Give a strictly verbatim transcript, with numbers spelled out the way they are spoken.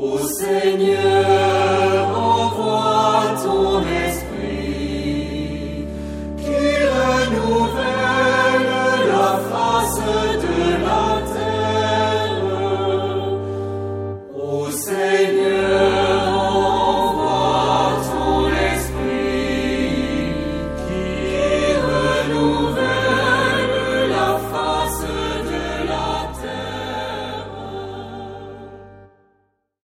Ô Seigneur, envoie ton esprit, qui renouvelle la face de la terre. Ô Seigneur,